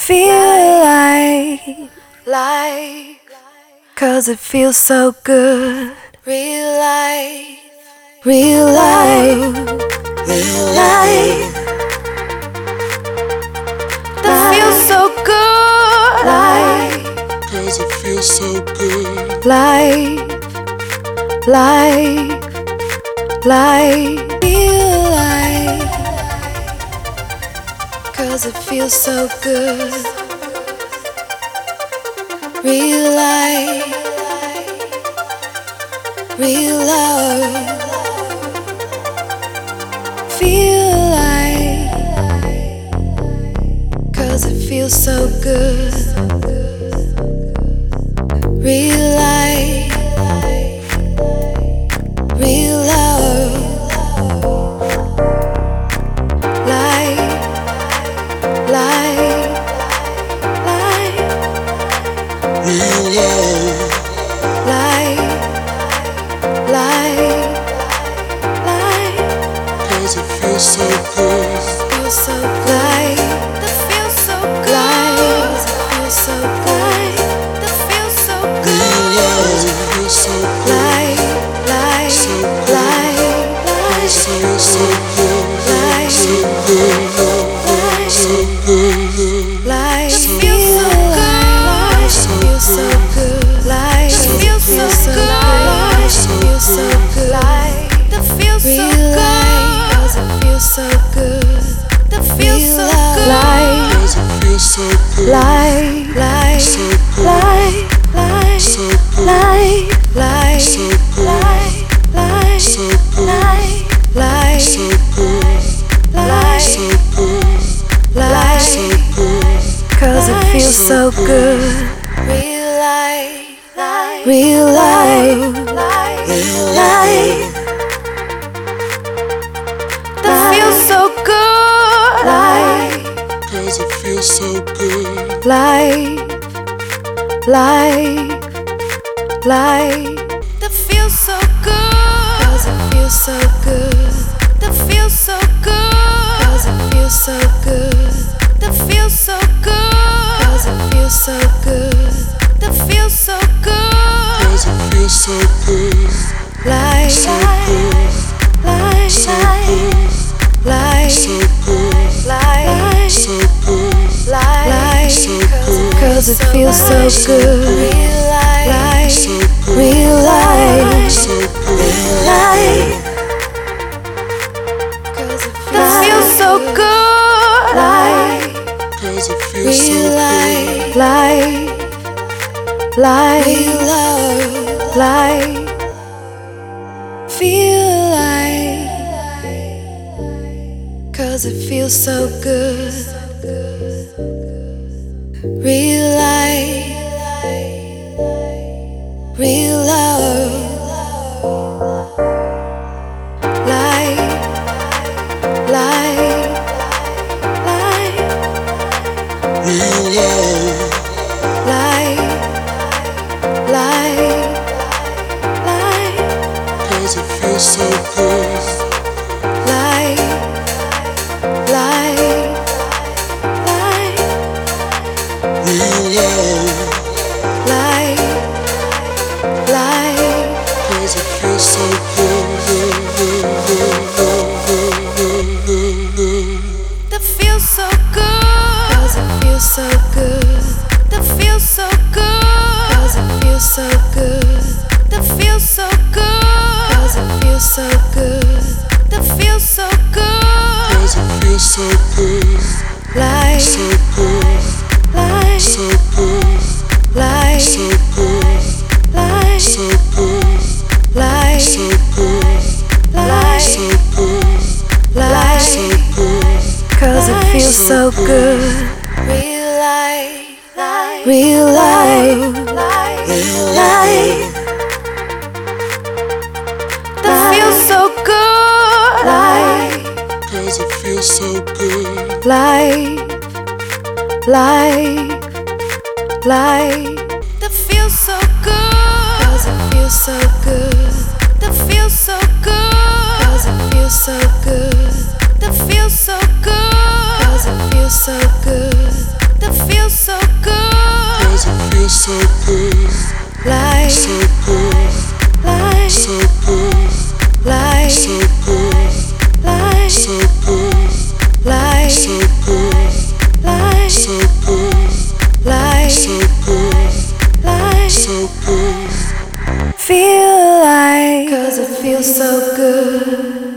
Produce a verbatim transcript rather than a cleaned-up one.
feel like, like, cause it feels so good. Real life, real life, real life. That feels so good. Life, cause it feels so good. life, life, life. Feel like, cause it feels so good. Real life, real love. Feel like, cause it feels so good. Real life, real love. Life, life, life. Real love. Life, life, life. Cause it feels so good. Feels so good. That feels so good. Feels so good. That feels so Real love. It good. feels so good. Life, life, So good. life, Cause it life, feels so good. life, So good. So good. life. So Feels so good. Feels so good. Life feels so good. Feels so good. Life that feels so good. Cause it feels so good. That feels so good. Life, Cause it feels so good. life, life, So good. life, life, So good. life, life, So good. life, life, So good. life, life, So good. life, So good. life. So good. Cause it feels so good. Real life, real life, real life. That feels so good. Life, Cause it feels so good. life, life, life. That feels so good. Cause it feels so good. That feels so good. Cause it feels so good. That feels so good. Cause it feels so good. That feels so good. Cause it feels so good. Life, So good. life, So good. life, So good. life, So good. life. So good. Cause it feels so good. Real life, So good. real life, So good. real life. That feels so good. Life, Cause it feels so real good. life, life, life, real love, life. Feel like, cause it feels so good. Real life, real love. Life, life, life, Real love. life, life, life, Cause it feels so good. life, life, life, Real love. life, life. Cause it feels so good. That feels so good. Cause it feels so good. That feels so good. Cause it feels so good. That feels so good. Cause it feels so good. That feels so good. Cause it feels so good. Life, So good. life, So good. life, So good. life, So good. life, So good. life, So good. life. So good. Cause it feels so good. Real life, real life, real life. That feels so good. Life, Cause it feels so good. life, life, life. That feels so good. Cause it feels so good. That feels so good. Cause it feels so good. That feels so good. Cause it feels so good. That feels so good, like, so good, like, so good, like, so good. feel like, 'cause it feels so good.